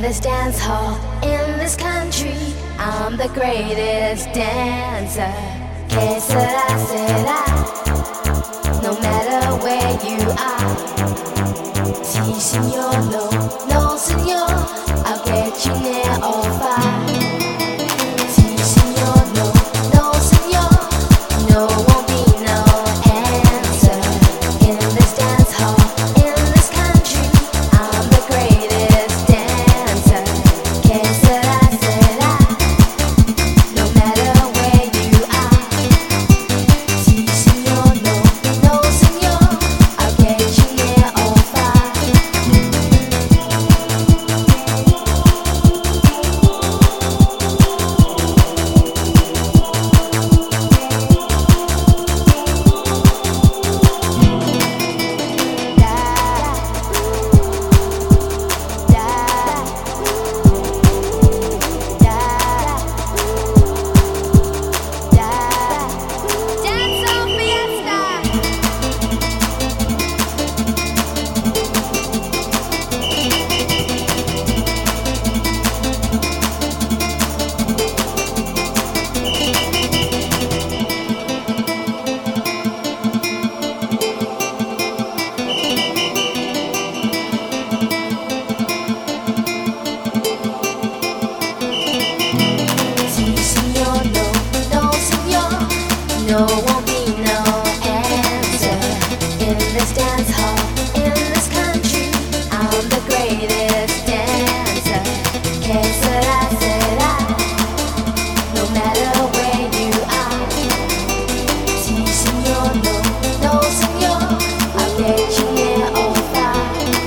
this dance hall, in this country, I'm the greatest dancer. Que sera, será, no matter where you are. Si, senor, no, no, senor, I'll get you near or far. Si, senor, no, no, senor, no, won't be no answer. In this dance hall, in this country, I'm the greatest dancer. Que sera, será, no matter where you are. Si, senor, no, no, senor, I'll get you near or far. No, won't be no answer. In this dance hall, in this country, I'm the greatest dancer. Que sera, será, no matter where you are. Si, senor, no, no, senor, I'll get you near or far.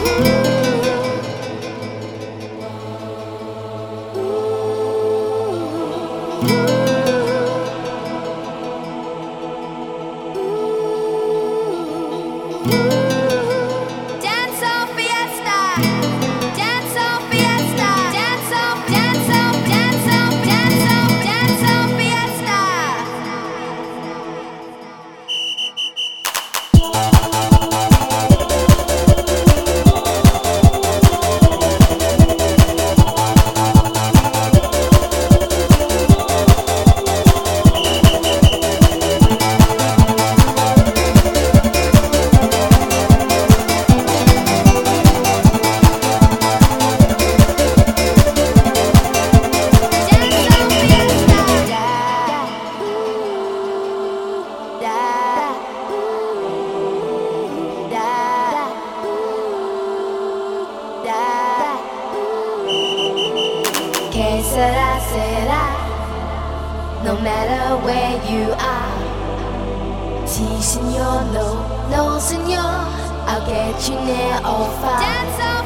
Que sera, será, no matter where you are. Si, senor, no, no, senor, I'll get you near or far.